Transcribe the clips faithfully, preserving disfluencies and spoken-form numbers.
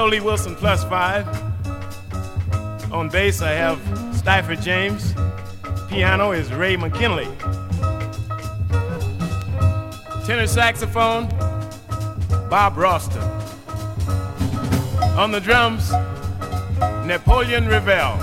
Joe Lee Wilson plus five. On bass, I have Stifer James. Piano is Ray McKinley. Tenor saxophone, Bob Roston. On the drums, Napoleon Revelle.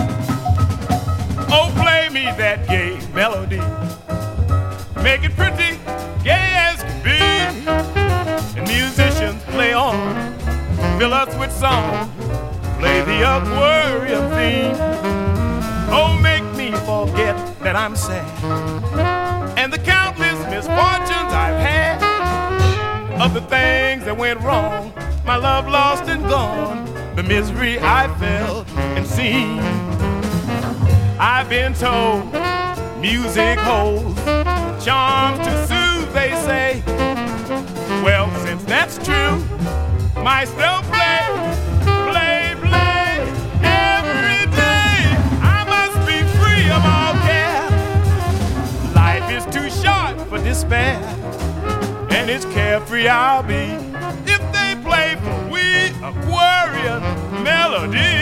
Oh, play me that gay melody. Make it pretty, gay as can be. And musicians play on, fill us with song. Play the aquarium theme. Oh, make me forget that I'm sad and the countless misfortunes I've had, of the things that went wrong, my love lost and gone, the misery I felt and seen. I've been told music holds charms to soothe, they say. Well, since that's true, might still play, play, play every day. I must be free of all care. Life is too short for despair, and it's carefree I'll be if they play for we Aquarian melody.